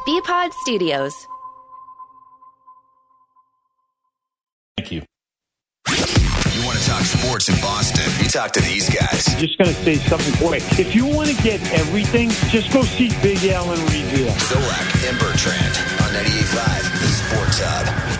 BPod Studios. Thank you. You want to talk sports in Boston? You talk to these guys. I'm just going to say something quick. If you want to get everything, just go see Big Al and Revere. Zolak and Bertrand on 98.5, the Sports Hub.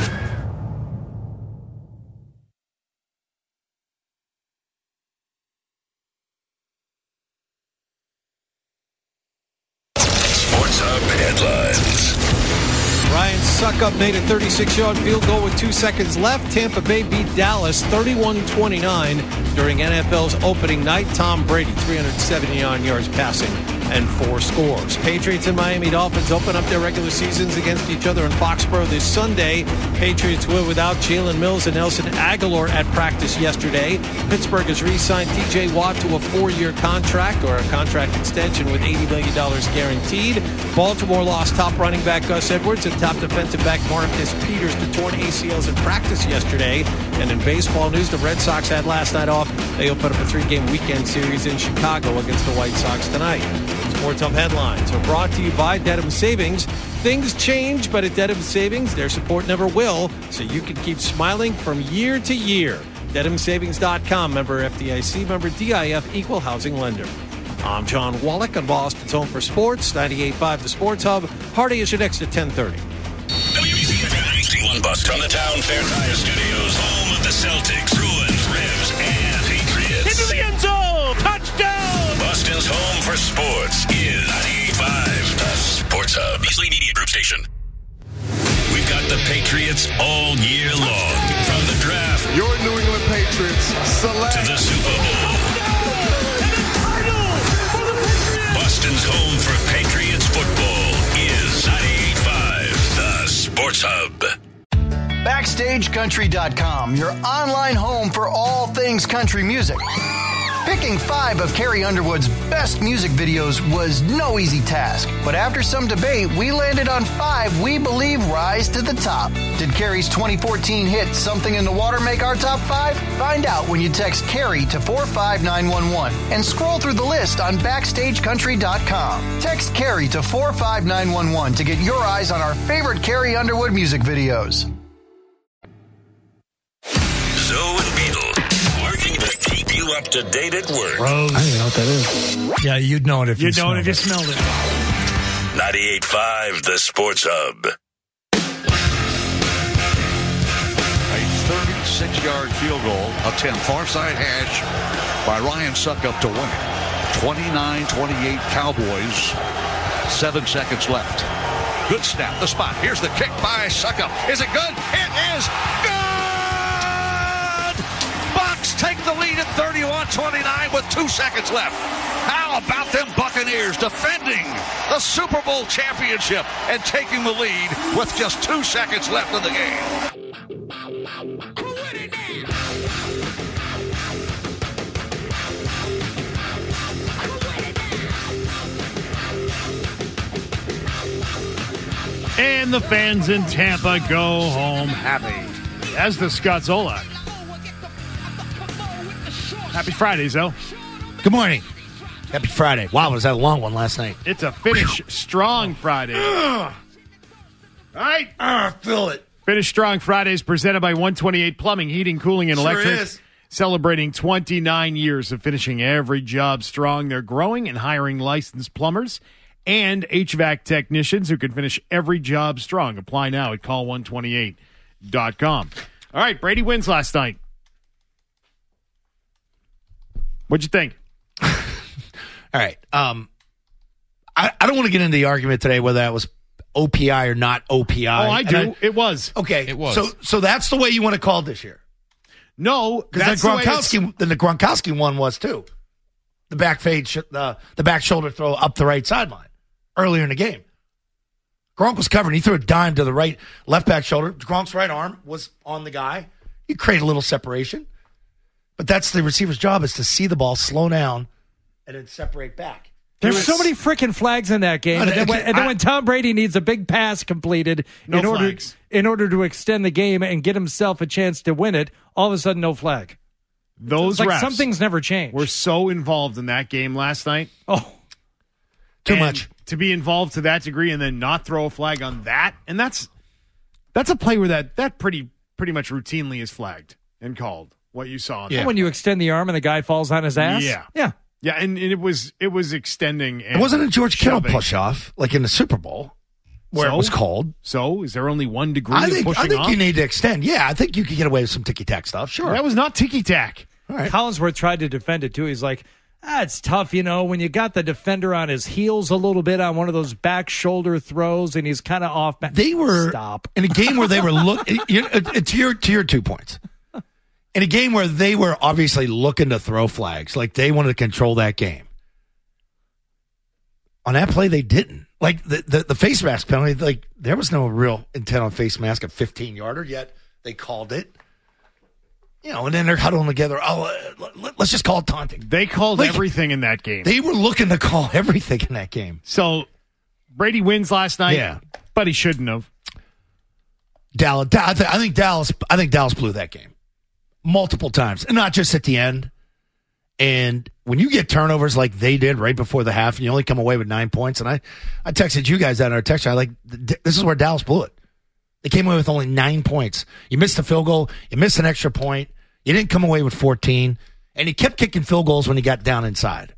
Sports Hub headlines. Ryan Suckup made a 36-yard field goal with 2 seconds left. Tampa Bay beat Dallas 31-29 during NFL's opening night. Tom Brady, 379 yards passing and 4 scores. Patriots and Miami Dolphins open up their regular seasons against each other in Foxborough this Sunday. Patriots were without Jalen Mills and Nelson Aguilar at practice yesterday. Pittsburgh has re-signed T.J. Watt to a 4-year contract or a contract extension with $80 million guaranteed. Baltimore lost top running back Gus Edwards and top defensive back Marcus Peters to torn ACLs in practice yesterday. And in baseball news, the Red Sox had last night off. They open up a 3-game weekend series in Chicago against the White Sox tonight. Sports Hub headlines are brought to you by Dedham Savings. Things change, but at Dedham Savings, their support never will, so you can keep smiling from year to year. DedhamSavings.com, member FDIC, member DIF, equal housing lender. I'm John Wallach on Boston's Home for Sports, 98.5 The Sports Hub. Hardy is your next at 10:30. WBCFM 91 bus from the Town Fair Tire Studios, home of the Celtics, Bruins, Revs, and Patriots. Into the end zone! Touchdown! Boston's Home for Sports is 98.5 The Sports Hub. Beasley Media Group Station. We've got the Patriots all year long. From the draft, your New England Patriots select to the Super Bowl. Boston's home for Patriots football is 98.5 The Sports Hub. BackstageCountry.com, your online home for all things country music. Picking 5 of Carrie Underwood's best music videos was no easy task, but after some debate, we landed on 5 we believe rise to the top. Did Carrie's 2014 hit Something in the Water make our top 5? Find out when you text Carrie to 45911 and scroll through the list on BackstageCountry.com. Text Carrie to 45911 to get your eyes on our favorite Carrie Underwood music videos. Zoe and Beetle, working to keep you up to date at work. Rose. I don't even know what that is. Yeah, you'd know it if you smelled it. You'd know it if you smelled it. 98.5 The Sports Hub. A 36-yard field goal attempt, far side hash by Ryan Suckup to win it. 29-28 Cowboys. 7 seconds left. Good snap, the spot. Here's the kick by Suckup. Is it good? It is good! Bucks take the lead at 31-29 with 2 seconds left. How about them Buccaneers defending the Super Bowl championship and taking the lead with just 2 seconds left in the game? And the fans in Tampa go home happy. As the Scott Zolak. Happy Friday, Zo. Good morning. Happy Friday. Wow, was that a long one last night? It's a finish strong Friday. All right. Feel it. Finish Strong Fridays presented by 128 Plumbing, Heating, Cooling, and Electric. Is. Celebrating 29 years of finishing every job strong. They're growing and hiring licensed plumbers and HVAC technicians who can finish every job strong. Apply now at call128.com. All right, Brady wins last night. What'd you think? All right. I don't want to get into the argument today whether that was OPI or not OPI. Oh, I do. It was. Okay. It was. So that's the way you want to call it this year. No, Because the Gronkowski one was too. The back fade, the back shoulder throw up the right sideline earlier in the game. Gronk was covered. He threw a dime to the right, left back shoulder. Gronk's right arm was on the guy. You create a little separation. But that's the receiver's job, is to see the ball, slow down, and then separate back. There's so many freaking flags in that game. And then when Tom Brady needs a big pass completed in order to extend the game and get himself a chance to win it, all of a sudden, no flag. Those refs, refs something's never changed. We're so involved in that game last night. Oh. Too much. To be involved to that degree and then not throw a flag on that, and that's a play where that pretty much routinely is flagged and called. What you saw. Yeah. When you extend the arm and the guy falls on his ass? Yeah. Yeah, and it was extending. And it wasn't a George Kittle push-off like in the Super Bowl where it was called. So is there only 1 degree of pushing off? I think you need to extend. Yeah, I think you could get away with some ticky-tack stuff. Sure. That was not ticky-tack. All right. Collinsworth tried to defend it, too. He's like, it's tough, when you got the defender on his heels a little bit on one of those back shoulder throws and he's kind of off. They were in a game where they were to your 2 points. In a game where they were obviously looking to throw flags, like they wanted to control that game. On that play, they didn't. Like the face mask penalty, like there was no real intent on face mask, a 15-yarder, yet they called it. And then they're huddling together. Let's just call it taunting. They called everything in that game. They were looking to call everything in that game. So Brady wins last night, but he shouldn't have. Dallas, I think Dallas blew that game multiple times, and not just at the end. And when you get turnovers like they did right before the half, and you only come away with 9 points, and I texted you guys that in our text chat, this is where Dallas blew it. They came away with only 9 points. You missed a field goal. You missed an extra point. You didn't come away with 14. And you kept kicking field goals when you got down inside.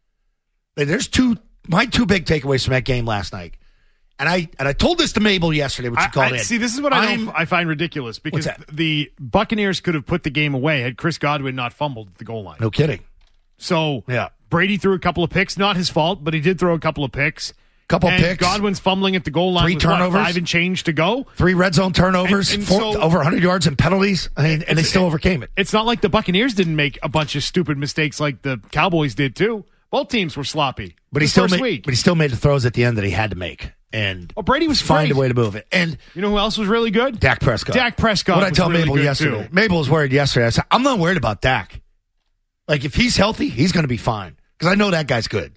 There's my 2 big takeaways from that game last night. And I told this to Mabel yesterday, which she called in. See, this is what I find ridiculous, because the Buccaneers could have put the game away had Chris Godwin not fumbled at the goal line. No kidding. So Brady threw a couple of picks. Not his fault, but he did throw a couple of picks. Picks. Godwin's fumbling at the goal line. 3 turnovers. 5 and change to go. 3 red zone turnovers. And over 100 yards and penalties. And they still overcame it. It's not like the Buccaneers didn't make a bunch of stupid mistakes like the Cowboys did too. Both teams were sloppy. But he still made the throws at the end that he had to make. And Brady was find a way to move it. And you know who else was really good? Dak Prescott. What I tell really Mabel yesterday. Too. Mabel was worried yesterday. I said, I'm not worried about Dak. Like, if he's healthy, he's going to be fine. Because I know that guy's good.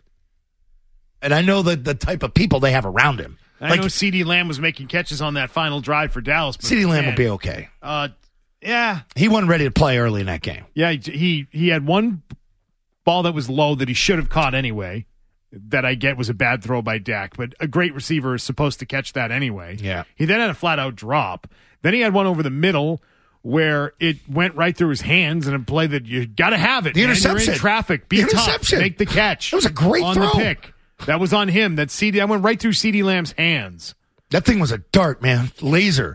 And I know the type of people they have around him. I know CeeDee Lamb was making catches on that final drive for Dallas. CeeDee Lamb will be okay. Yeah. He wasn't ready to play early in that game. Yeah, he had one ball that was low that he should have caught anyway. That I get was a bad throw by Dak, but a great receiver is supposed to catch that anyway. Yeah. He then had a flat-out drop. Then he had one over the middle where it went right through his hands in a play that you got to have it. The interception. You're in traffic. Be tough. Make the catch. That was a great on throw. The pick. That was on him. That went right through CeeDee Lamb's hands. That thing was a dart, man. Laser.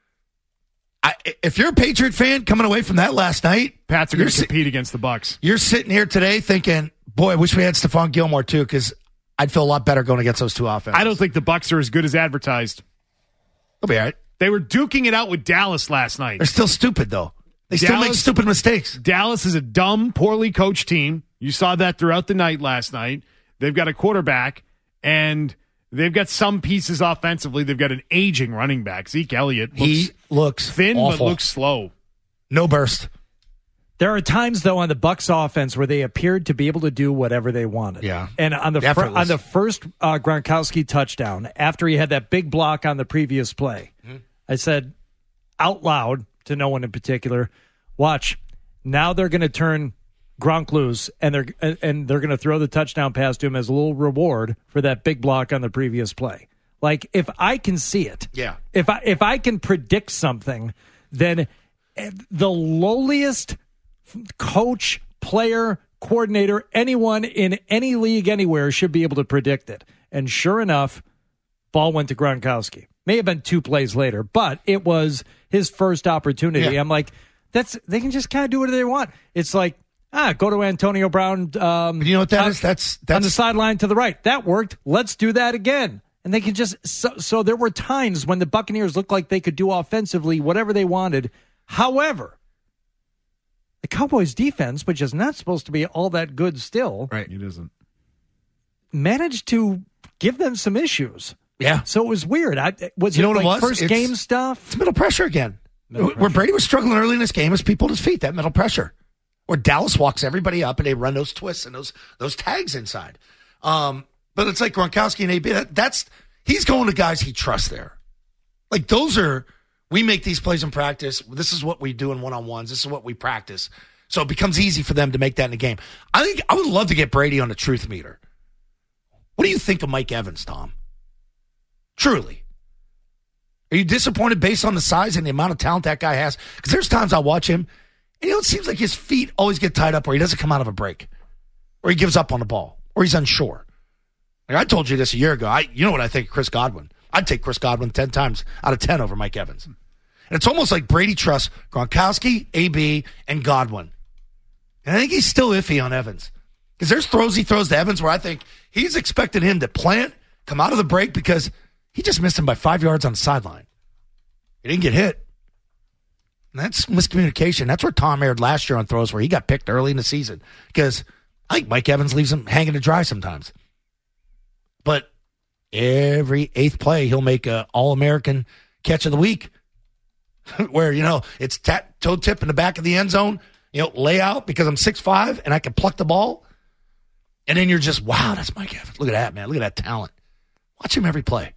If you're a Patriot fan coming away from that last night, Pats are going to compete against the Bucs. You're sitting here today thinking, boy, I wish we had Stephon Gilmore too, because I'd feel a lot better going against those two offenses. I don't think the Bucs are as good as advertised. They'll be all right. They were duking it out with Dallas last night. They're still stupid, though. They still make stupid mistakes. Dallas is a dumb, poorly coached team. You saw that throughout the night last night. They've got a quarterback, and they've got some pieces offensively. They've got an aging running back. Zeke Elliott looks thin, awful. but looks slow. No burst. There are times, though, on the Bucs offense where they appeared to be able to do whatever they wanted. Yeah. And on the first Gronkowski touchdown, after he had that big block on the previous play, I said out loud to no one in particular, watch, now they're going to turn Gronk loose, and they're going to throw the touchdown pass to him as a little reward for that big block on the previous play. Like, if I can see it, if I can predict something, then the lowliest coach, player, coordinator, anyone in any league anywhere should be able to predict it. And sure enough, ball went to Gronkowski. May have been 2 plays later, but it was his first opportunity. I'm like, they can just kind of do whatever they want. It's like, go to Antonio Brown. You know what that is? That's on the sideline to the right. That worked. Let's do that again. And they can just so there were times when the Buccaneers looked like they could do offensively whatever they wanted. However, the Cowboys' defense, which is not supposed to be all that good still, right? It isn't. Managed to give them some issues. Yeah. So it was weird. Was you it know what like it was? First game stuff? It's middle pressure again. Where Brady was struggling early in this game is people at his feet, that middle pressure. Where Dallas walks everybody up and they run those twists and those tags inside. But it's like Gronkowski and AB. He's going to guys he trusts there. Like we make these plays in practice. This is what we do in one-on-ones. This is what we practice. So it becomes easy for them to make that in the game. I think I would love to get Brady on the truth meter. What do you think of Mike Evans, Tom? Truly. Are you disappointed based on the size and the amount of talent that guy has? Because there's times I watch him, and it seems like his feet always get tied up or he doesn't come out of a break. Or he gives up on the ball. Or he's unsure. Like I told you this a year ago. You know what I think of Chris Godwin. I'd take Chris Godwin 10 times out of 10 over Mike Evans. And it's almost like Brady trusts Gronkowski, AB, and Godwin. And I think he's still iffy on Evans. Because there's throws he throws to Evans where I think he's expecting him to plant, come out of the break because he just missed him by 5 yards on the sideline. He didn't get hit. And that's miscommunication. That's where Tom erred last year on throws where he got picked early in the season. Because I think Mike Evans leaves him hanging to dry sometimes. But every 8th play, he'll make an All-American catch of the week. Where, it's toe tip in the back of the end zone, lay out because I'm 6'5" and I can pluck the ball. And then you're just, wow, that's Mike Evans. Look at that, man. Look at that talent. Watch him every play.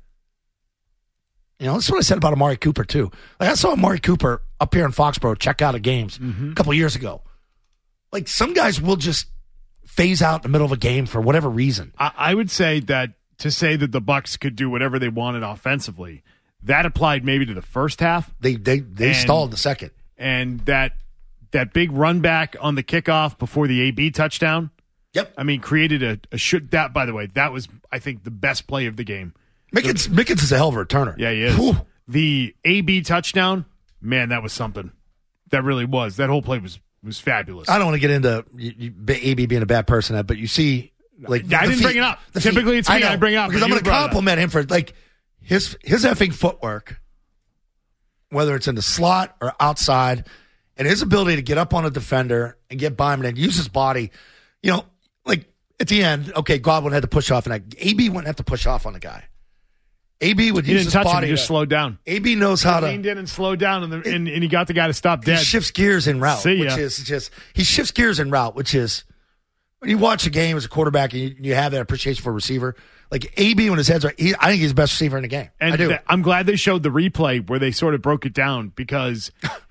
That's what I said about Amari Cooper, too. Like, I saw Amari Cooper up here in Foxborough check out of games a couple of years ago. Like, some guys will just phase out in the middle of a game for whatever reason. I would say that to say that the Bucs could do whatever they wanted offensively, that applied maybe to the first half. They stalled the second. And that big run back on the kickoff before the AB touchdown. Yep. I mean, created a shoot. That, by the way, that was, I think, the best play of the game. Mickens is a hell of a returner. Yeah, he is. Whew. The AB touchdown, man, that was something. That really was. That whole play was fabulous. I don't want to get into AB being a bad person, but you see, like, I didn't bring it up. Typically, it's me. I bring it up because I'm going to compliment him for like his effing footwork, whether it's in the slot or outside, and his ability to get up on a defender and get by him and use his body. Like at the end, okay, Godwin had to push off, and AB wouldn't have to push off on the guy. AB would use his body. He just slowed down. AB knows how to leaned in and slowed down, and he got the guy to stop dead. He shifts gears en route, he shifts gears en route, which is when you watch a game as a quarterback and you have that appreciation for a receiver. Like AB, when his head's right, I think he's the best receiver in the game. And I do. I'm glad they showed the replay where they sort of broke it down because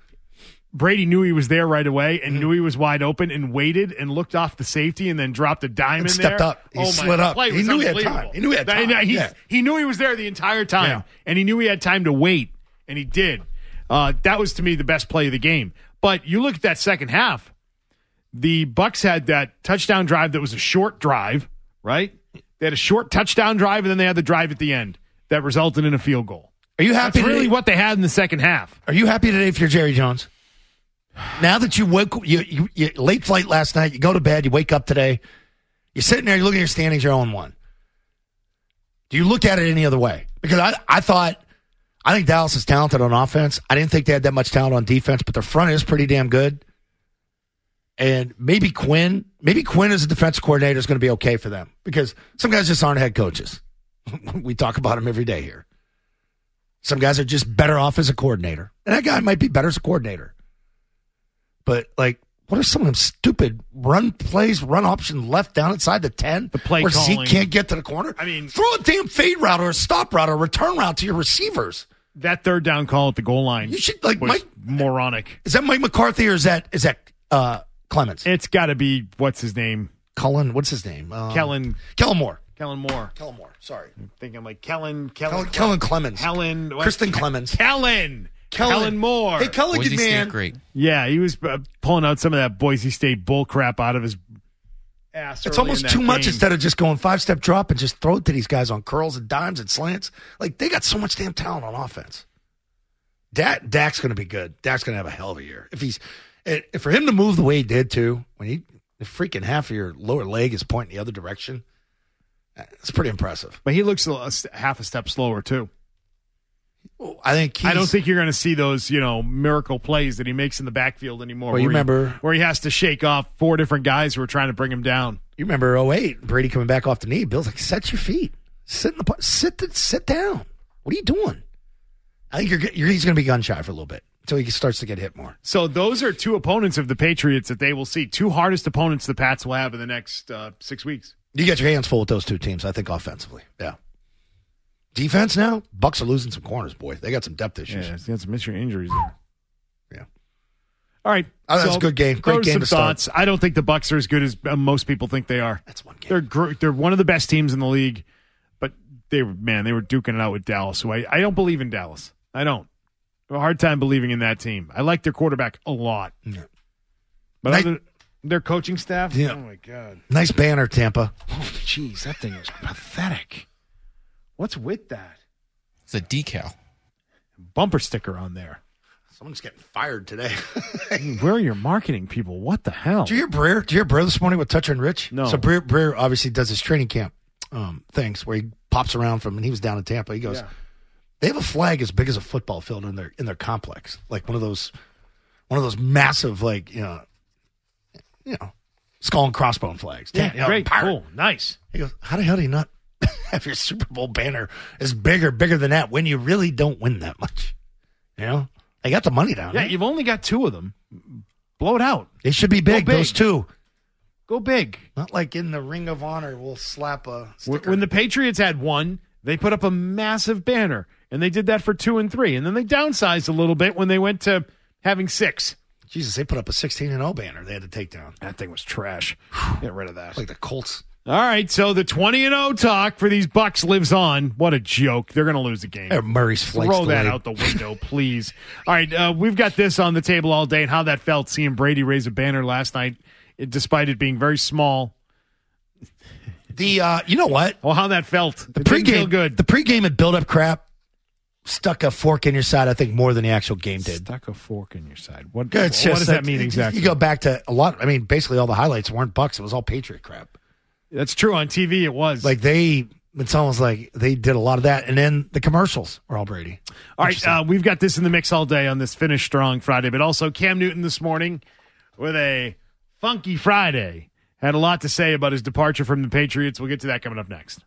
Brady knew he was there right away and knew he was wide open and waited and looked off the safety and then dropped a dime in stepped there. Up. He slid up. He knew he had time. He knew he had time. He knew he was there the entire time, and he knew he had time to wait, and he did. That was, to me, the best play of the game. But you look at that second half, the Bucs had that touchdown drive that was a short drive, right? They had a short touchdown drive, and then they had the drive at the end that resulted in a field goal. Are you happy? That's really what they had in the second half. Are you happy today if you're Jerry Jones? Now that you woke, you late flight last night, you go to bed, you wake up today, you're sitting there, you're looking at your standings, you're 0-1. Do you look at it any other way? Because I think Dallas is talented on offense. I didn't think they had that much talent on defense, but their front is pretty damn good. And maybe Quinn as a defensive coordinator is going to be okay for them because some guys just aren't head coaches. We talk about them every day here. Some guys are just better off as a coordinator. And that guy might be better as a coordinator. But, like, what are some of them stupid run plays, run option left down inside the 10? The play where calling. Zeke can't get to the corner? I mean, throw a damn fade route or a stop route or a return route to your receivers. That third down call at the goal line you should, like, was moronic. Is that Mike McCarthy or is that Clemens? It's got to be, what's his name? What's his name? Kellen Moore. Kellen Moore. Sorry. I'm thinking like Kellen Clemens. Kristen Clemens. Kellen Moore. Hey, Kellen, good man. Great. Yeah, he was pulling out some of that Boise State bull crap out of his ass. It's almost too much instead of just going 5-step drop and just throw it to these guys on curls and dimes and slants. Like, they got so much damn talent on offense. Dak's going to be good. Dak's going to have a hell of a year. If for him to move the way he did, too, when the freaking half of your lower leg is pointing the other direction, it's pretty impressive. But he looks half a step slower, too. I don't think you're going to see those, miracle plays that he makes in the backfield anymore. Well, where he has to shake off 4 different guys who are trying to bring him down. You remember 2008, Brady coming back off the knee. Bill's like, set your feet, sit down. What are you doing? I think he's going to be gun shy for a little bit until he starts to get hit more. So those are 2 opponents of the Patriots that they will see. 2 hardest opponents the Pats will have in the next 6 weeks. You get your hands full with those 2 teams, I think, offensively. Yeah. Defense now, Bucs are losing some corners, boy. They got some depth issues. Yeah, they got some injuries there. All right. Oh, that's a good game. Great those game some to start. thoughts. I don't think the Bucs are as good as most people think they are. That's one game. They're one of the best teams in the league, but they were duking it out with Dallas. So I don't believe in Dallas. I don't. I have a hard time believing in that team. I like their quarterback a lot. Yeah. But their coaching staff? Yeah. Oh, my God. Nice banner, Tampa. Oh, jeez, that thing is pathetic. What's with that? It's a decal. Bumper sticker on there. Someone's getting fired today. Where are your marketing people? What the hell? Did you hear Breer this morning with Toucher and Rich? No. So Breer obviously does his training camp things where he pops around from, and he was down in Tampa. He goes, they have a flag as big as a football field in their complex, like one of those massive, like you know, skull and crossbone flags. Yeah, great, cool, nice. He goes, how the hell do you not have your Super Bowl banner is bigger than that when you really don't win that much? You know, they got the money down. Yeah, right? you've only got 2 of them. Blow it out. They should be big. Those 2. Go big. Not like in the Ring of Honor, we'll slap a sticker. When the Patriots had 1, they put up a massive banner, and they did that for 2 and 3, and then they downsized a little bit when they went to having 6. Jesus, they put up a 16-0 banner they had to take down. That thing was trash. Get rid of that. Like the Colts. All right, so the 20-0 talk for these Bucs lives on. What a joke. They're going to lose the game. Murray's flight. Throw that out the window, please. All right, we've got this on the table all day and how that felt seeing Brady raise a banner last night, despite it being very small. You know what? Well, how that felt. The it didn't feel pregame, good. the pregame and build-up crap stuck a fork in your side, I think, more than the actual game did. Stuck a fork in your side. What It's does just that mean exactly? You go back to a lot. I mean, basically all the highlights weren't Bucs. It was all Patriot crap. That's true. On TV, it was. Like it's almost like they did a lot of that. And then the commercials were all Brady. All right, we've got this in the mix all day on this Finish Strong Friday, but also Cam Newton this morning with a funky Friday. Had a lot to say about his departure from the Patriots. We'll get to that coming up next.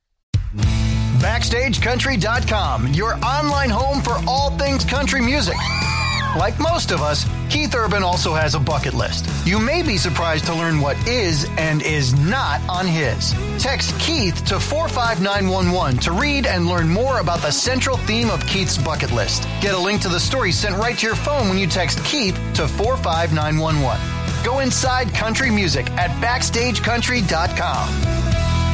BackstageCountry.com, your online home for all things country music. Like most of us, Keith Urban also has a bucket list. You may be surprised to learn what is and is not on his. Text Keith to 45911 to read and learn more about the central theme of Keith's bucket list. Get a link to the story sent right to your phone when you text Keith to 45911. Go inside country music at BackstageCountry.com.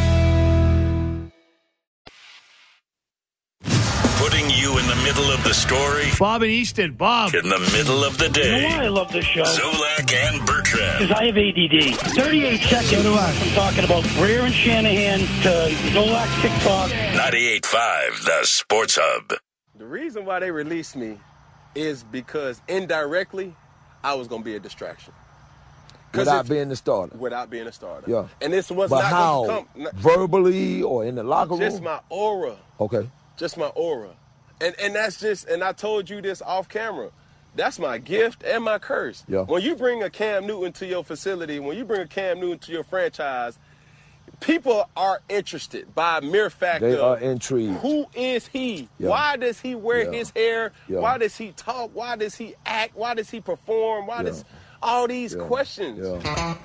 Putting you in the middle of the story. Bob and Easton. Bob. In the middle of the day. You know why I love this show? Zolak and Bertrand. Because I have ADD. 38 seconds from talking about Greer and Shanahan to Zolak TikTok. 98.5, the Sports Hub. The reason why they released me is because indirectly, I was going to be a distraction. Without being the starter. Without being a starter. Yeah. And this was but not how? Going to come. Verbally or in the locker room? Just my aura. Okay. Just my aura. And that's just, and I told you this off camera, that's my gift and my curse. Yeah. When you bring a Cam Newton to your facility, when you bring a Cam Newton to your franchise, people are interested by mere fact they of are intrigued. Who is he? Yeah. Why does he wear his hair? Yeah. Why does he talk? Why does he act? Why does he perform? Why does all these questions? Yeah.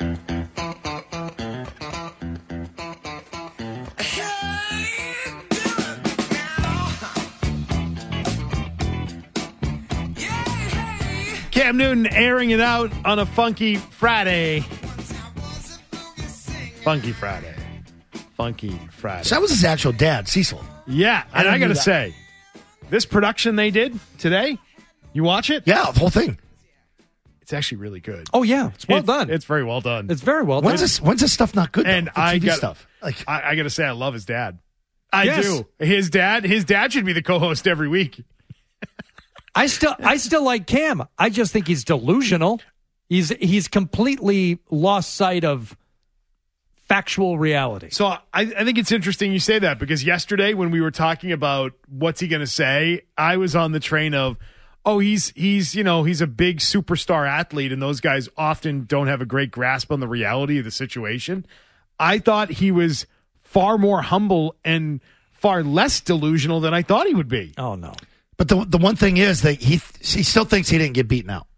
Cam Newton airing it out on a funky Friday. Funky Friday. Funky Friday. So that was his actual dad, Cecil. Yeah, and I got to say, this production they did today, you watch it? Yeah, the whole thing. It's actually really good. Oh, yeah. It's well done. It's very well done. It's very well done. When's this stuff not good, though? And The TV stuff. Like, I got to say, I love his dad. I Yes. do. His dad should be the co-host every week. I still like Cam. I just think he's delusional. He's completely lost sight of factual reality. So I think it's interesting you say that, because yesterday when we were talking about what's he going to say, I was on the train of, he's a big superstar athlete, and those guys often don't have a great grasp on the reality of the situation. I thought he was far more humble and far less delusional than I thought he would be. Oh, no. But the one thing is that he still thinks he didn't get beaten out.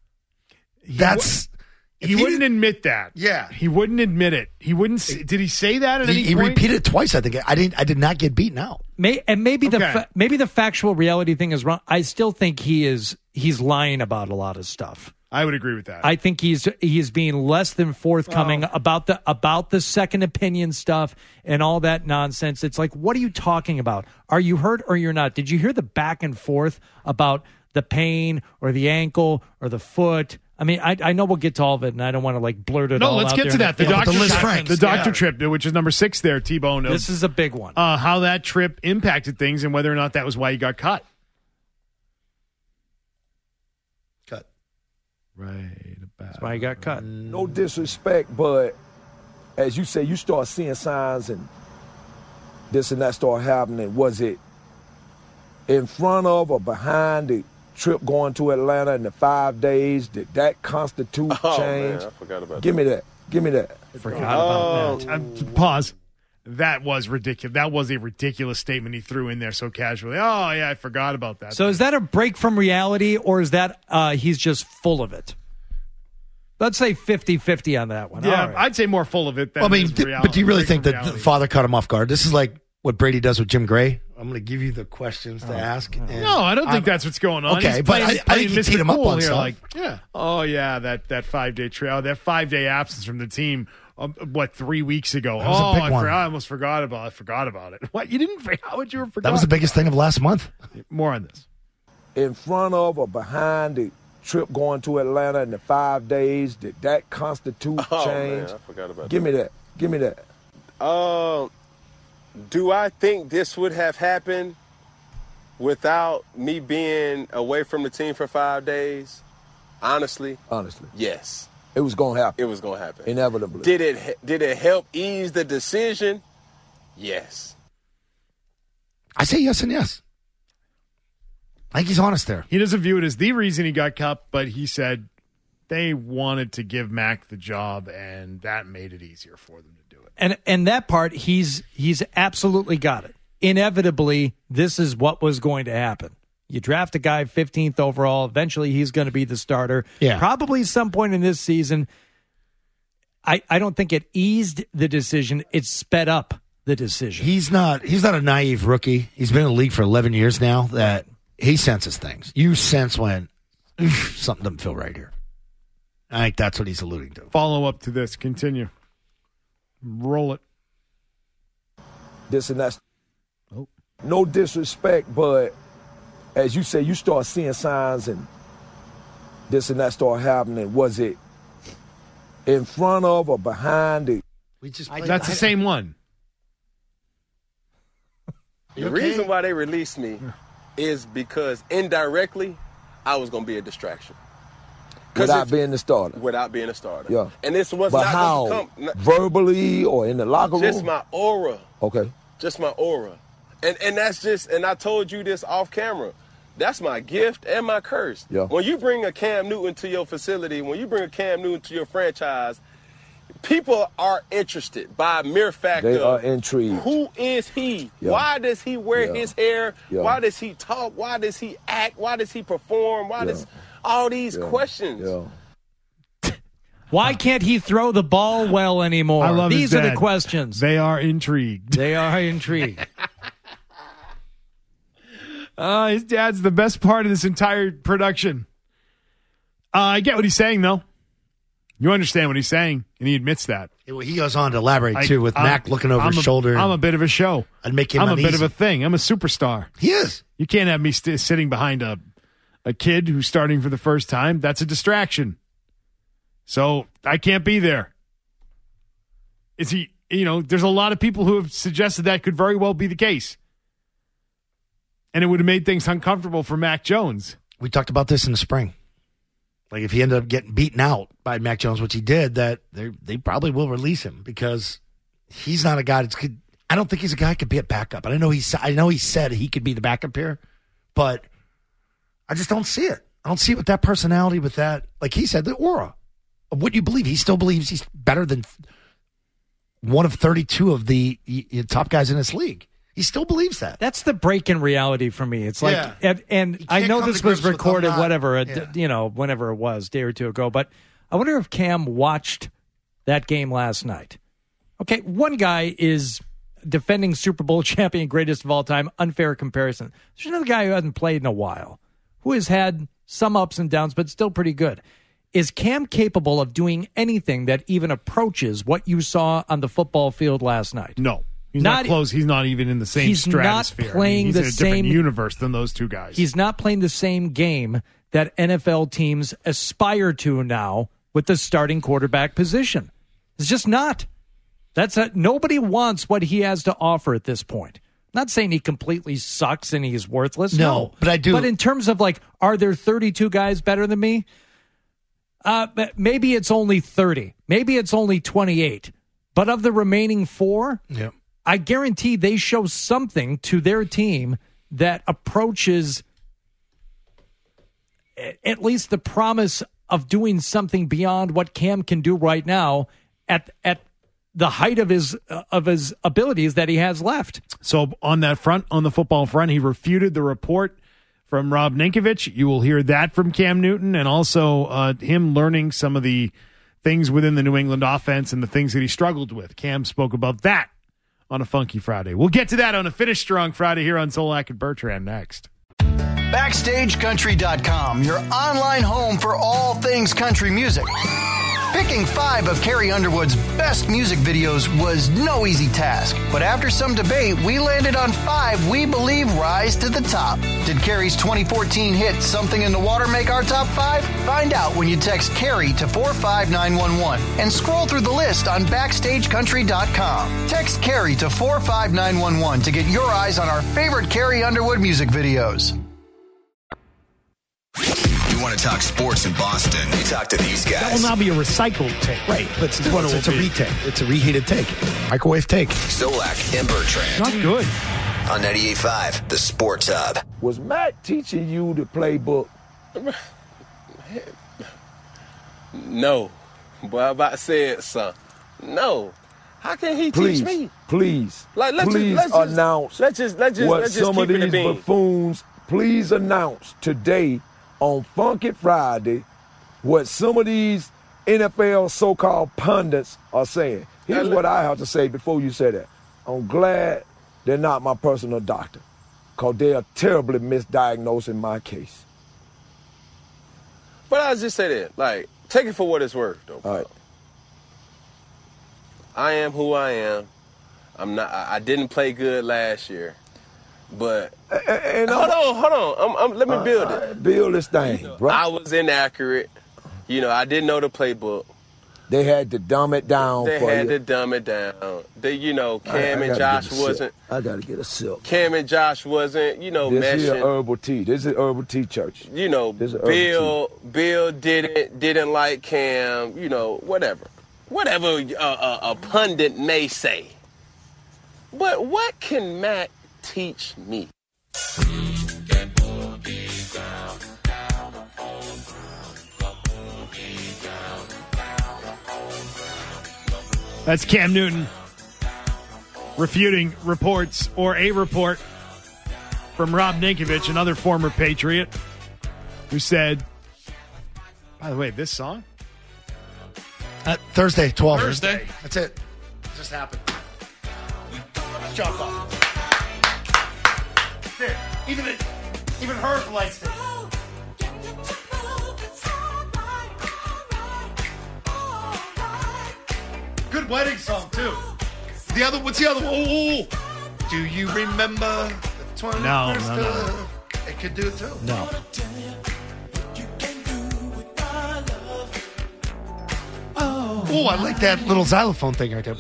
He wouldn't admit that. Yeah. He wouldn't admit it. He wouldn't. Did he say that at any He point? repeated it twice. I think I did not get beaten out. Maybe Okay. maybe the factual reality thing is wrong. I still think he's lying about a lot of stuff. I would agree with that. I think he is being less than forthcoming about the second opinion stuff and all that nonsense. It's like, what are you talking about? Are you hurt or you're not? Did you hear the back and forth about the pain or the ankle or the foot? I mean, I know we'll get to all of it, and I don't want to like blurt it all out. No, let's get to that. The doctor trip, which is number 6 there, T-Bone. This is a big one. How that trip impacted things and whether or not that was why he got cut. Right about. That's why he got cut. No disrespect, but as you say, you start seeing signs and this and that start happening. Was it in front of or behind the trip going to Atlanta in the 5 days? Did that constitute change? Man, I forgot about Give me that. Forgot about that. Pause. That was ridiculous. That was a ridiculous statement he threw in there so casually. Oh, yeah, I forgot about that. So is that a break from reality, or is that he's just full of it? Let's say 50-50 on that one. Yeah, right. I'd say more full of it than Well, I mean, reality. but do you really think that reality. the father caught him off guard? This is like what Brady does with Jim Gray. I'm going to give you the questions to ask. And No, I don't think that's what's going on. Okay, He's but playing, I think he Mr. teed him up Cool on here, stuff. like, oh yeah, that 5-day trail, that 5-day absence from the team. 3 weeks ago? That was a big one. I almost forgot about it. What, you didn't forget what you were forgot? That was the biggest thing of last month. More on this. In front of or behind the trip going to Atlanta in the 5 days, did that constitute change? Man, I forgot about Give me that. Do I think this would have happened without me being away from the team for 5 days? Honestly, yes. It was going to happen. It was going to happen. Inevitably. Did it help ease the decision? Yes. I say yes and yes. I think he's honest there. He doesn't view it as the reason he got cut, but he said they wanted to give Mac the job, and that made it easier for them to do it. And that part, he's absolutely got it. Inevitably, this is what was going to happen. You draft a guy 15th overall. Eventually, he's going to be the starter. Yeah. Probably some point in this season. I don't think it eased the decision. It sped up the decision. He's not a naive rookie. He's been in the league for 11 years now. That he senses things. You sense when something doesn't feel right here. I think that's what he's alluding to. Follow up to this. Continue. Roll it. This and that. No disrespect, but as you say, you start seeing signs and this and that start happening. Was it in front of or behind the? That's the same one. The reason why they released me is because indirectly, I was going to be a distraction. Without being the starter. Without being a starter. Yeah. And this was But not how? going to come. Verbally or in the locker room? Just my aura. Okay. Just my aura. And that's just, and I told you this off camera. That's my gift and my curse. Yeah. When you bring a Cam Newton to your facility, when you bring a Cam Newton to your franchise, people are interested by mere fact They of are intrigued. who is he? Yeah. Why does he wear Yeah. his hair? Yeah. Why does he talk? Why does he act? Why does he perform? Why does all these questions? Yeah. Why can't he throw the ball well anymore? I love These his are the dad. questions. They are intrigued. They are intrigued. His dad's the best part of this entire production. I get what he's saying, though. You understand what he's saying, and he admits that. He goes on to elaborate, too, with Mac looking over his shoulder. I'm a bit of a show. I'd make him I'm uneasy. a bit of a thing. I'm a superstar. He is. You can't have me sitting behind a kid who's starting for the first time. That's a distraction. So I can't be there. Is he, there's a lot of people who have suggested that could very well be the case. And it would have made things uncomfortable for Mac Jones. We talked about this in the spring. Like, if he ended up getting beaten out by Mac Jones, which he did, that they probably will release him because he's not a guy that's could. I don't think he's a guy that could be a backup. And I know he said he could be the backup here, but I just don't see it. I don't see it with that personality, with that, like he said, the aura of what you believe. He still believes he's better than one of 32 of the top guys in this league. He still believes that. That's the break in reality for me. It's like, and I know this was recorded, whenever it was, day or two ago, but I wonder if Cam watched that game last night. Okay, one guy is defending Super Bowl champion, greatest of all time, unfair comparison. There's another guy who hasn't played in a while, who has had some ups and downs, but still pretty good. is Cam capable of doing anything that even approaches what you saw on the football field last night? No. He's not close. He's not even in the same stratosphere. Not playing he's the in a different universe than those two guys. He's not playing the same game that NFL teams aspire to now with the starting quarterback position. It's just not. Nobody wants what he has to offer at this point. Not saying he completely sucks and he's worthless. No, but I do. But in terms of are there 32 guys better than me? Maybe it's only 30. Maybe it's only 28. But of the remaining 4, I guarantee they show something to their team that approaches at least the promise of doing something beyond what Cam can do right now at the height of his abilities that he has left. So on that front, on the football front, he refuted the report from Rob Ninkovich. You will hear that from Cam Newton, and also him learning some of the things within the New England offense and the things that he struggled with. Cam spoke about that on a Funky Friday. We'll get to that on a Finish Strong Friday here on Zolak and Bertrand next. BackstageCountry.com, your online home for all things country music. Picking 5 of Carrie Underwood's best music videos was no easy task. But after some debate, we landed on 5 we believe rise to the top. Did Carrie's 2014 hit Something in the Water make our top 5? Find out when you text Carrie to 45911 and scroll through the list on BackstageCountry.com. Text Carrie to 45911 to get your eyes on our favorite Carrie Underwood music videos. You want to talk sports in Boston, you talk to these guys. That will now be a recycled take. Right, but it's a retake. It's a reheated take. Microwave take. Zolak and Bertrand. Not good. On 98.5, the Sports Hub. Was Matt teaching you the playbook? No. But I'm about to say it, son. No. How can he teach me? Please. Let's announce what some of these buffoons. Please announce today on Funky Friday what some of these NFL so-called pundits are saying. Here's what I have to say before you say that. I'm glad they're not my personal doctor, because they are terribly misdiagnosing my case. But I'll just say that, take it for what it's worth, though. All right. I am who I am. I didn't play good last year. But hold on. Let me build it. Build this thing, bro. I was inaccurate. I didn't know the playbook. They had to dumb it down. Cam and Josh wasn't. I gotta get a sip. Cam and Josh wasn't. Meshing. This is herbal tea. This is herbal tea church. Bill didn't like Cam. Whatever a pundit may say. But what can Matt teach me? That's Cam Newton refuting reports, or a report from Rob Ninkovich, another former Patriot, who said, by the way, this song? Thursday, 12. Thursday. That's it. It just happened. Let's jump off. There. Even Herb likes it. Good wedding song too. What's the other one? Oh, do you remember the 21st? No. It could do it too. No. Oh, I like that little xylophone thing right there.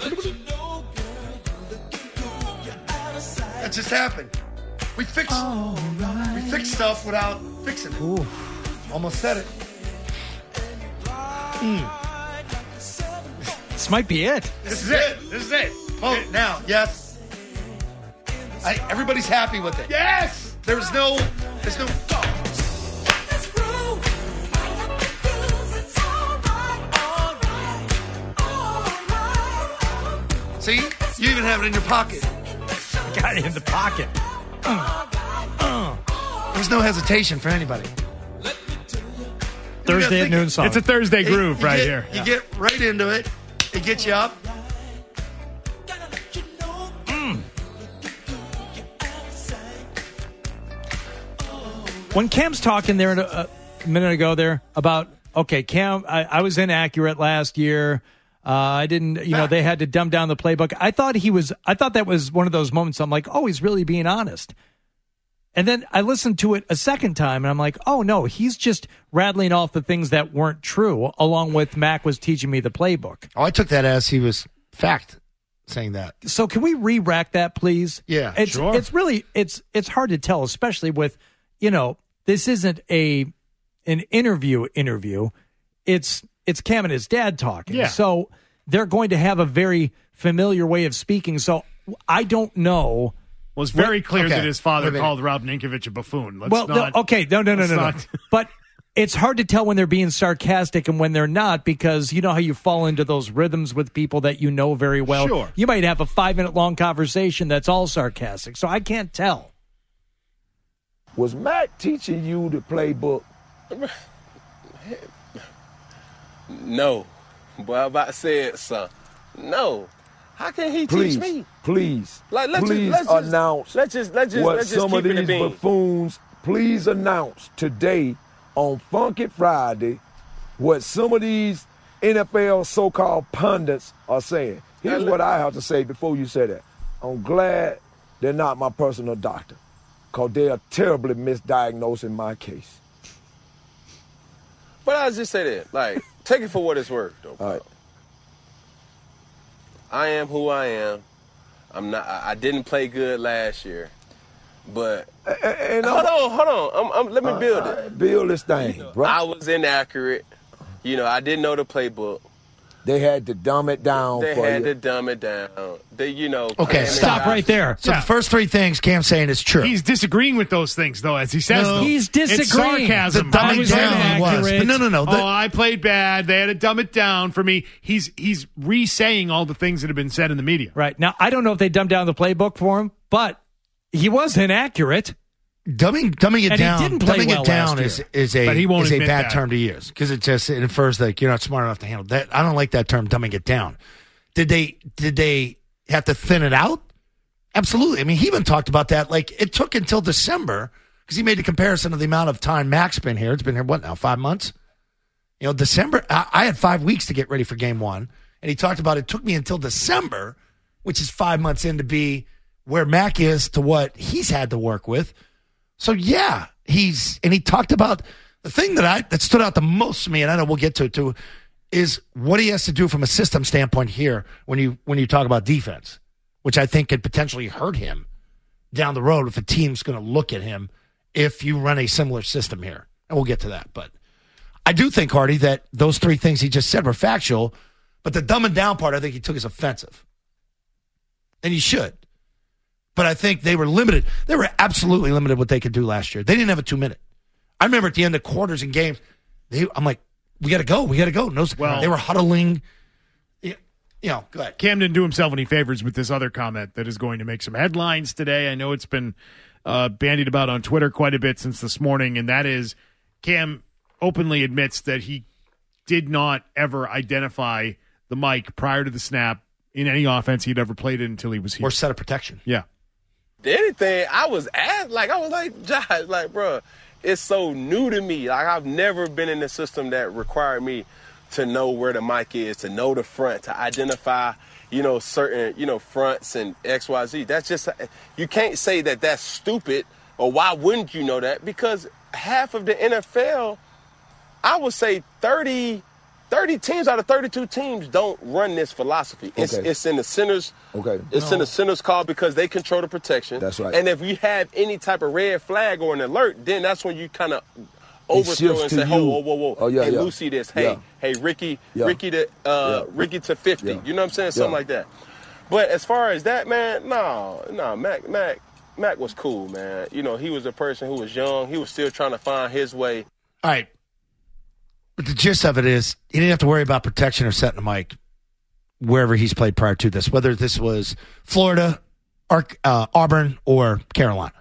That just happened. We fixed stuff without fixing it. Ooh. Almost said it. This might be it. This is it. Oh, now, yes. Everybody's happy with it. Yes. There's no. See, you even have it in your pocket. Got it in the pocket. There's no hesitation for anybody. Thursday at noon song. It's a Thursday groove here. You get right into it. It gets you up. When Cam's talking there a minute ago there about okay, Cam, I was inaccurate last year. I didn't, they had to dumb down the playbook. I thought that was one of those moments I'm like, oh, he's really being honest. And then I listened to it a second time, and I'm like, oh, no, he's just rattling off the things that weren't true, along with Mac was teaching me the playbook. Oh, I took that as he was fact saying that. So can we re-rack that, please? Yeah, sure. It's really, it's hard to tell, especially with, this isn't an interview. It's Cam and his dad talking. Yeah. So they're going to have a very familiar way of speaking. So I don't know. Well, it's very clear that his father called Rob Ninkovich a buffoon. No. But it's hard to tell when they're being sarcastic and when they're not, because you know how you fall into those rhythms with people that you know very well. Sure. You might have a 5-minute long conversation that's all sarcastic. So I can't tell. Was Matt teaching you the playbook? No. But I'm about to say it, son. No. How can he teach me? Please Let's announce what some of these buffoons. Please announce today on Funky Friday what some of these NFL so-called pundits are saying. Here's what I have to say before you say that. I'm glad they're not my personal doctor, because they are terribly misdiagnosing my case. But I'll just say that, take it for what it's worth, though. All right. I am who I am. I didn't play good last year, but hold on. Let me build it. Build this thing, bro. I was inaccurate. I didn't know the playbook. They had to dumb it down. Okay, stop right there. So the first three things Cam's saying is true. He's disagreeing with those things, though, as he says. No, he's disagreeing. It's sarcasm. The dumbing down was. But no. I played bad. They had to dumb it down for me. He's re-saying all the things that have been said in the media. Right. Now, I don't know if they dumbed down the playbook for him, but he was inaccurate. Dumbing it down is a bad term to use, because it just infers that you're not smart enough to handle that. I don't like that term, dumbing it down. Did they have to thin it out? Absolutely. I mean, he even talked about that. It took until December, because he made a comparison of the amount of time Mac's been here. It's been here, 5 months? December, I had 5 weeks to get ready for game one, and he talked about it took me until December, which is 5 months in, to be where Mac is to what he's had to work with. So, yeah, he talked about the thing that stood out the most to me, and I know we'll get to it too, is what he has to do from a system standpoint here when you talk about defense, which I think could potentially hurt him down the road if a team's going to look at him if you run a similar system here. And we'll get to that. But I do think, Hardy, that those three things he just said were factual, but the dumbing down part I think he took as offensive. And he should. But I think they were limited. They were absolutely limited what they could do last year. They didn't have a 2-minute. I remember at the end of quarters and games, I'm like, we got to go. No, they were huddling. Go ahead. Cam didn't do himself any favors with this other comment that is going to make some headlines today. I know it's been bandied about on Twitter quite a bit since this morning, and that is Cam openly admits that he did not ever identify the mic prior to the snap in any offense he'd ever played in until he was here. Or set of protection. Yeah. Anything I was like, Josh, bro, it's so new to me. I've never been in a system that required me to know where the mic is, to know the front, to identify, certain, fronts and XYZ. That's just, you can't say that that's stupid, or why wouldn't you know that? Because half of the NFL, I would say 30 teams out of 32 teams don't run this philosophy. It's in the centers. Okay. In the centers call because they control the protection. That's right. And if you have any type of red flag or an alert, then that's when you kind of overthrow and say, whoa. Oh, yeah, hey, yeah. Lucy this. Yeah. Hey, Ricky Yeah. Ricky to 50. Yeah. You know what I'm saying? Something like that. But as far as that, man, no, Mac was cool, man. He was a person who was young. He was still trying to find his way. All right. But the gist of it is he didn't have to worry about protection or setting a mic wherever he's played prior to this, whether this was Florida, Auburn, or Carolina.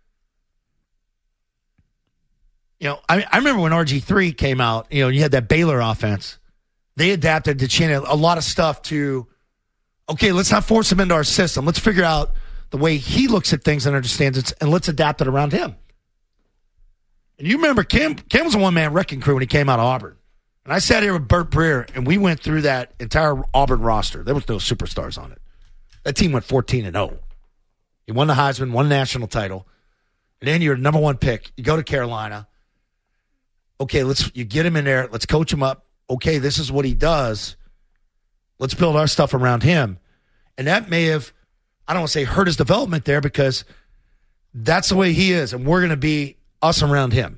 I remember when RG3 came out, you had that Baylor offense. They adapted to change a lot of stuff to, okay, let's not force him into our system. Let's figure out the way he looks at things and understands it, and let's adapt it around him. And you remember Cam was a one-man wrecking crew when he came out of Auburn. And I sat here with Burt Breer, and we went through that entire Auburn roster. There was no superstars on it. That team went 14-0. He won the Heisman, won the national title, and then you're the number one pick. You go to Carolina. Okay, you get him in there. Let's coach him up. Okay, this is what he does. Let's build our stuff around him. And that may have, I don't want to say hurt his development there, because that's the way he is, and we're going to be us around him.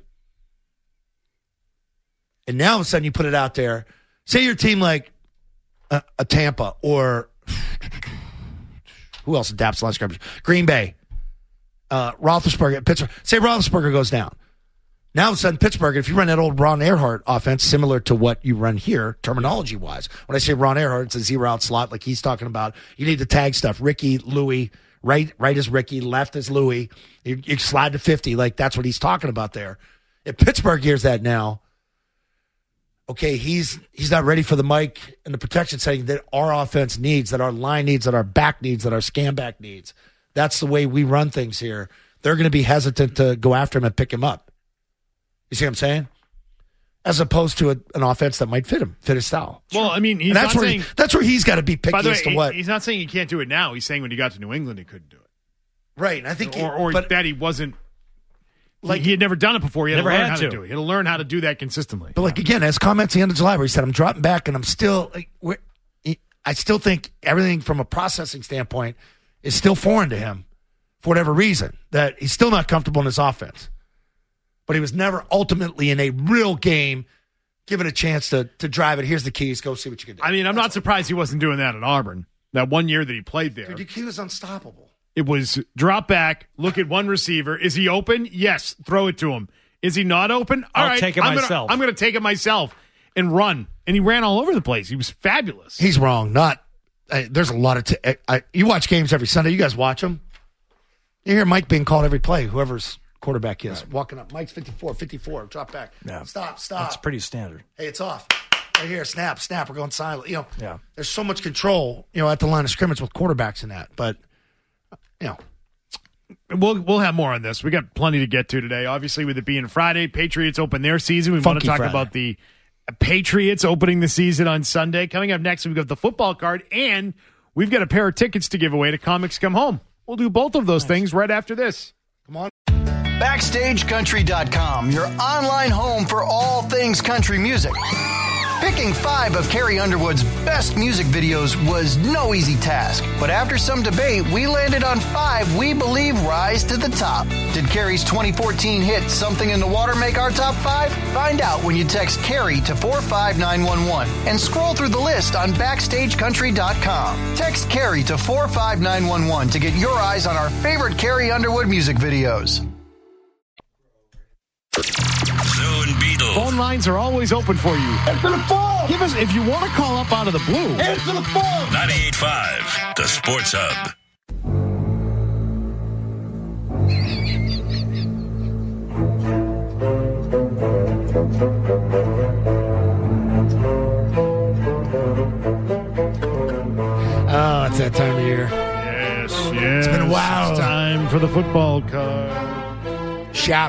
And now all of a sudden you put it out there. Say your team like a Tampa or who else adapts the line scrimmage? Green Bay, Roethlisberger, Pittsburgh. Say Roethlisberger goes down. Now all of a sudden Pittsburgh, if you run that old Ron Erhardt offense, similar to what you run here, terminology-wise. When I say Ron Erhardt, it's a zero-out slot like he's talking about. You need to tag stuff. Ricky, Louie, right is Ricky, left is Louie. You slide to 50. Like that's what he's talking about there. If Pittsburgh hears that now, okay, he's not ready for the mic and the protection setting that our offense needs, that our line needs, that our back needs, that our scan back needs. That's the way we run things here. They're going to be hesitant to go after him and pick him up. You see what I'm saying? As opposed to an offense that might fit his style. Well, I mean, that's where he's got to be picky as to what. He's not saying he can't do it now. He's saying when he got to New England, he couldn't do it. Right, and I think that he wasn't. Like he had never done it before. He had to learn how to do it. He had to learn how to do that consistently. But like again, as comments at the end of July, where he said, "I'm dropping back, and I'm still." I still think everything from a processing standpoint is still foreign to him, for whatever reason. That he's still not comfortable in his offense, but he was never ultimately in a real game given a chance to drive it. Here's the keys. Go see what you can do. I mean, I'm not surprised he wasn't doing that at Auburn. That 1 year that he played there, dude, he was unstoppable. It was drop back, look at one receiver. Is he open? Yes, throw it to him. Is he not open? All right, take it myself. I'm going to take it myself and run. And he ran all over the place. He was fabulous. He's wrong. There's a lot of you watch games every Sunday. You guys watch them. You hear Mike being called every play, whoever's quarterback is. Right. Walking up. Mike's 54, drop back. Yeah. Stop. That's pretty standard. Hey, it's off. Right here, snap. We're going silent. There's so much control, at the line of scrimmage with quarterbacks in that. But we'll have more on this. We got plenty to get to today. Obviously, with it being Friday, Patriots open their season. We want to talk about the Patriots opening the season on Sunday. Coming up next, we've got the football card, and we've got a pair of tickets to give away to Comics Come Home. We'll do both of those things right after this. Come on. BackstageCountry.com, your online home for all things country music. Picking 5 of Carrie Underwood's best music videos was no easy task. But after some debate, we landed on 5 we believe rise to the top. Did Carrie's 2014 hit Something in the Water make our top 5? Find out when you text Carrie to 45911 and scroll through the list on BackstageCountry.com. Text Carrie to 45911 to get your eyes on our favorite Carrie Underwood music videos. Zone Beetle. Phone lines are always open for you. Answer the phone. Give us, if you want to call up out of the blue. Answer the phone. 98.5, the Sports Hub. Oh, it's that time of year. Yes. It's been a while. It's time for the football card. Shop.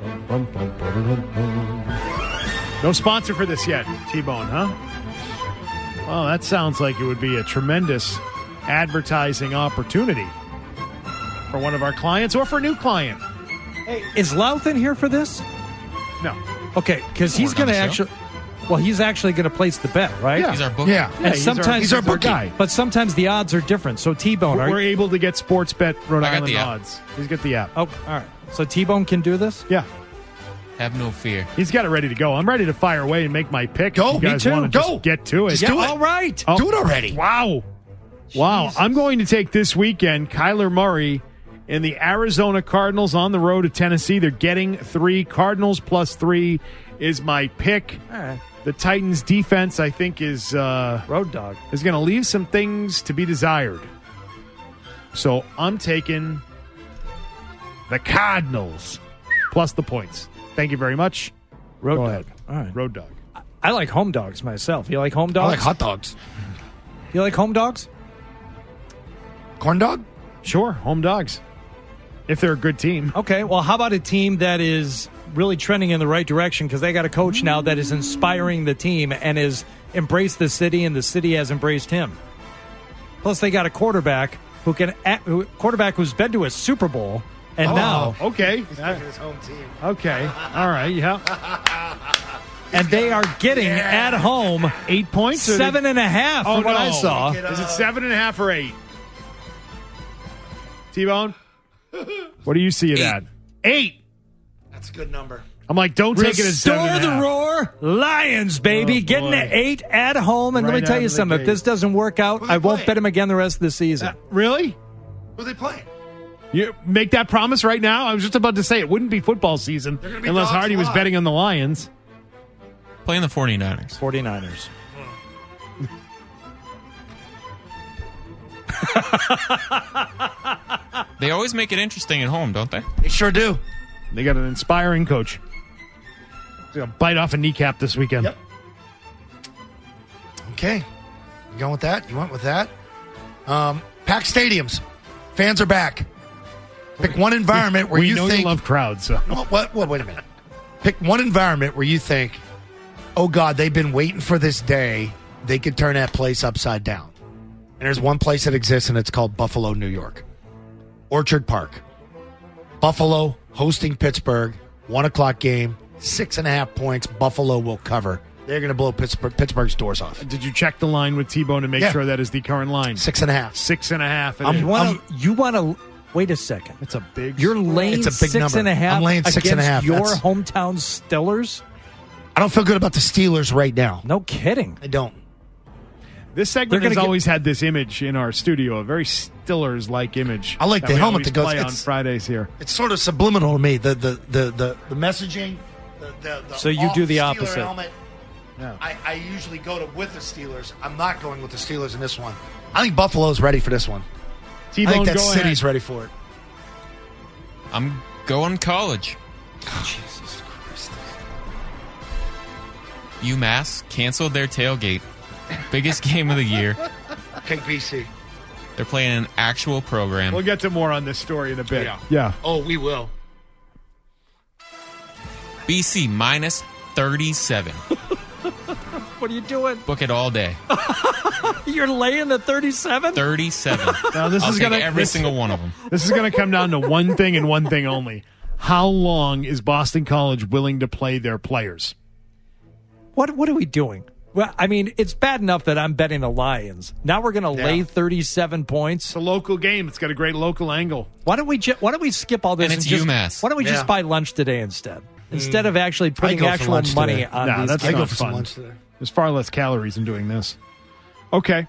No sponsor for this yet, T-Bone, huh? Well, that sounds like it would be a tremendous advertising opportunity for one of our clients or for a new client. Hey, is Louth in here for this? No. Okay, because he's going to actually... Well, he's actually going to place the bet, right? Yeah. He's our bookie. Yeah. And sometimes he's our guy. But sometimes the odds are different. So T-Bone, We're able to get Sportsbet Rhode I got Island the app. odds. He's got the app. Oh, all right. So T-Bone can do this? Yeah. Have no fear. He's got it ready to go. I'm ready to fire away and make my pick. Go, if you guys me too. want to Go. just get to it. Just do it. All right. Oh, Do it already. Wow. Wow. I'm going to take this weekend Kyler Murray and the Arizona Cardinals on the road to Tennessee. They're getting 3. Cardinals plus 3 is my pick. All right. The Titans defense, I think, is Road dog. is going to leave some things to be desired. So I'm taking the Cardinals plus the points. Thank you very much. Road Go dog. ahead. All right. Road dog. I like home dogs myself. You like home dogs? I like hot dogs. You like home dogs? Corn dog? Sure, home dogs. If they're a good team. Okay. Well, how about a team that is really trending in the right direction because they got a coach now that is inspiring the team and has embraced the city, and the city has embraced him. Plus, they got a quarterback who's been to a Super Bowl, and now okay, his home team. Okay, all right, yeah. And they are getting at home 8 points, 7.5 from what I saw. Is it 7.5 or 8? T-Bone, what do you see it at? 8. That's a good number. I'm like, don't take it as 7.5. Restore the roar, Lions, baby, getting to 8 at home. And let me tell you something: if this doesn't work out, I won't bet him again the rest of the season. Really? Who are they playing? You make that promise right now? I was just about to say it wouldn't be football season unless Hardy was betting on the Lions. Playing the 49ers. 49ers. They always make it interesting at home, don't they? They sure do. They got an inspiring coach. He's going to bite off a kneecap this weekend. Yep. Okay. You going with that? You went with that? Packed stadiums. Fans are back. Pick one environment where you think... you love crowds. So. Wait a minute. Pick one environment where you think, oh, God, they've been waiting for this day. They could turn that place upside down. And there's one place that exists, and it's called Buffalo, New York. Orchard Park. Buffalo hosting Pittsburgh. 1 o'clock game. 6.5 points. Buffalo will cover. They're going to blow Pittsburgh's doors off. Did you check the line with T-Bone to make sure that is the current line? 6.5. 6.5. You want to... Wait a second. It's a big... You're laying it's a big 6.5 I'm laying 6.5. your hometown Steelers? I don't feel good about the Steelers right now. No kidding. I don't. This segment has always had this image in our studio, a very Steelers-like image. I like the helmet that goes play on Fridays here. It's sort of subliminal to me. The messaging. So you do the Steeler opposite. Helmet. Yeah. I usually go with the Steelers. I'm not going with the Steelers in this one. I think Buffalo's ready for this one. T-Bone, I think that go city's ahead. ready for it. I'm going college. Jesus Christ. UMass canceled their tailgate. Biggest game of the year. Take BC. They're playing an actual program. We'll get to more on this story in a bit. Yeah. Oh, we will. BC minus 37. What are you doing? Book it all day. You're laying the 37? 37. Now, this I'll is take gonna, every single one of them. This is going to come down to one thing and one thing only. How long is Boston College willing to play their players? What are we doing? Well, I mean, it's bad enough that I'm betting the Lions. Now we're going to lay 37 points. It's a local game. It's got a great local angle. Why don't we skip all this? And it's just, UMass. Why don't we just buy lunch today instead of actually putting actual money today. on these that's games? not go for some fun. lunch today. There's far less calories in doing this. Okay.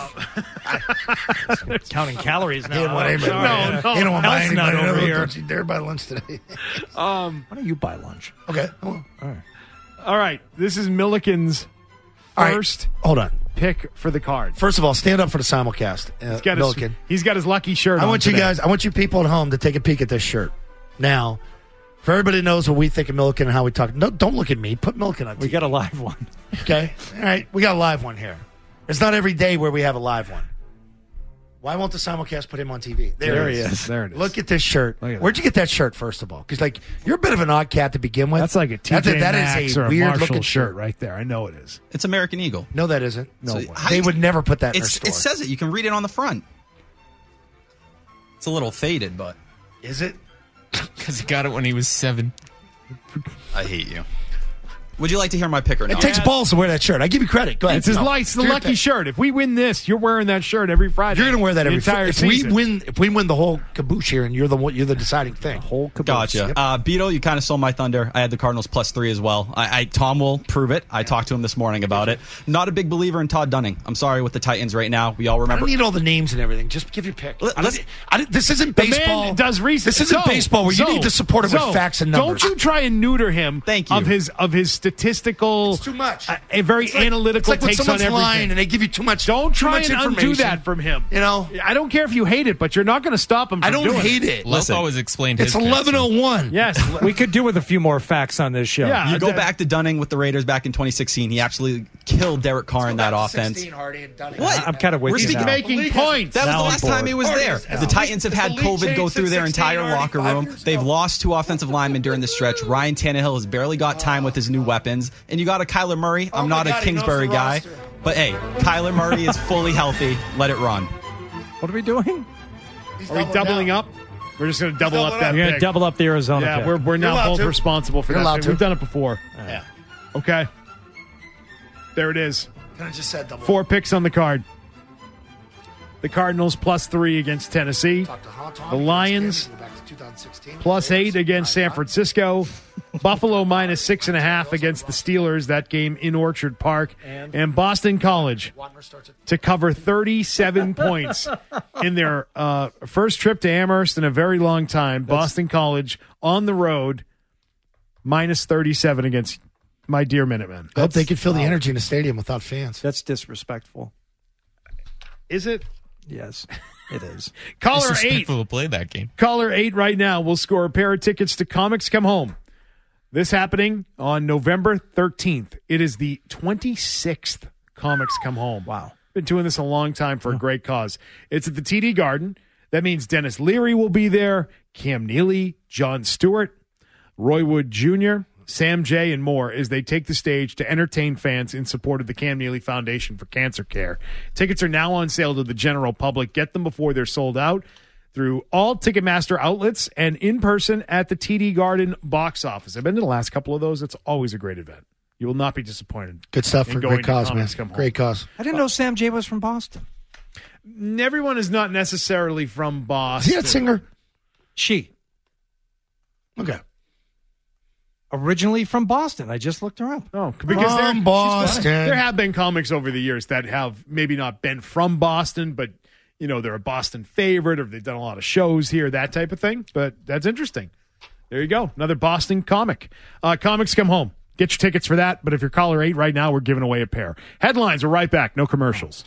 Counting calories now. He didn't want anybody. No, He don't want to buy Health's not anybody. over here. Don't you dare buy lunch today. Why don't you buy lunch? Okay. Hold on. All right. This is Milliken's first Hold on. pick for the card. First of all, stand up for the simulcast. He's got his lucky shirt on. I want you guys, I want you people at home to take a peek at this shirt. Now, for everybody knows what we think of Milliken and how we talk. No, don't look at me. Put Milliken on TV. We got a live one. Okay? All right. We got a live one here. It's not every day where we have a live one. Why won't the simulcast put him on TV? There he is. There it is. Look at this shirt. Look at Where'd you get that shirt, first of all? Because, you're a bit of an odd cat to begin with. That's like a TJ That Maxx is a or a weird Marshall looking shirt right there. I know it is. It's American Eagle. No, that isn't. No way. They would never put that in their It store. says it. You can read it on the front. It's a little faded, but... Is it? Because he got it when he was 7. I hate you. Would you like to hear my pick or not? It takes balls to wear that shirt. I give you credit. Go ahead. It's his it's the lucky shirt. If we win this, you're wearing that shirt every Friday. You're going to wear that every entire Friday. season. If we win the whole caboose here, and you're the deciding thing. Whole caboose. Gotcha. Yep. Beetle, you kind of stole my thunder. I had the Cardinals +3 as well. Tom will prove it. I talked to him this morning about it. Not a big believer in Todd Dunning. I'm sorry with the Titans right now. We all remember. I don't need all the names and everything. Just give your pick. This isn't The baseball. man does research. This isn't baseball where you need to support it with facts and numbers. Don't you try and neuter him. Thank you. Of his statistical. It's too much. A very analytical it's like takes when someone's on everything. lying and they give you too much. Don't too try much and undo information. that from him. You know, I don't care if you hate it, but you're not going to stop him. From I don't doing hate it. Let's always explain It's his picks. 11:01. Yes, We could do with a few more facts on this show. Yeah. You go back to Dunning with the Raiders back in 2016. He absolutely killed Derek Carr in that offense. What? I'm kind of with you now. Making points. That was Now the I'm last time bored. he was there. The Titans have had COVID go through their entire locker room. They've lost 2 offensive linemen during the stretch. Ryan Tannehill has barely got time with his new weapons. And you got a Kyler Murray. I'm not a Kingsbury guy. But hey, Kyler Murray is fully healthy. Let it run. What are we doing? Are we doubling up? We're just going to double up that You're going to pick. double up the Arizona Yeah, pick. we're now both responsible for You're that. allowed pick. to. We've done it before. Yeah. Okay. There it is. Could have just said double. 4 picks on the card. The Cardinals +3 against Tennessee. The Lions +8 against San Francisco. Buffalo -6.5 against the Steelers. That game in Orchard Park. And Boston College to cover 37 points in their first trip to Amherst in a very long time. Boston College on the road -37 against my dear Minutemen. I hope they could feel the energy in a stadium without fans. That's disrespectful. Is it? Yes, it is. Caller 8. Disrespectful to play that game. Caller 8 right now will score a pair of tickets to Comics Come Home. This happening on November 13th. It is the 26th Comics Come Home. Wow. Been doing this a long time for a great cause. It's at the TD Garden. That means Dennis Leary will be there, Cam Neely, Jon Stewart, Roy Wood Jr., Sam J., and more as they take the stage to entertain fans in support of the Cam Neely Foundation for Cancer Care. Tickets are now on sale to the general public. Get them before they're sold out through all Ticketmaster outlets and in person at the TD Garden box office. I've been to the last couple of those. It's always a great event. You will not be disappointed. Good stuff in for going great to cause, man. Comics Come Home. Great cause. I didn't know Sam J was from Boston. Everyone is not necessarily from Is Boston. he that singer? She. Okay. Originally from Boston. I just looked her up. Oh, because From Boston. there have been comics over the years that have maybe not been from Boston, but you know they're a Boston favorite, or they've done a lot of shows here, that type of thing. But that's interesting. There you go, another Boston comic. Comics Come Home. Get your tickets for that. But if you're caller 8 right now, we're giving away a pair. Headlines are right back. No commercials.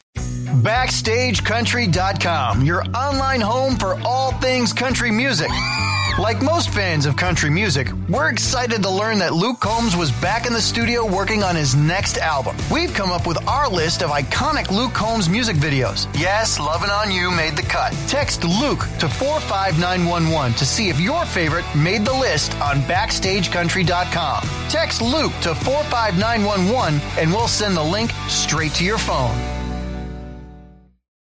BackstageCountry.com, your online home for all things country music. Like most fans of country music, we're excited to learn that Luke Combs was back in the studio working on his next album. We've come up with our list of iconic Luke Combs music videos. Yes, Lovin' On You made the cut. Text Luke to 45911 to see if your favorite made the list on BackstageCountry.com. Text Luke to 45911 and we'll send the link straight to your phone.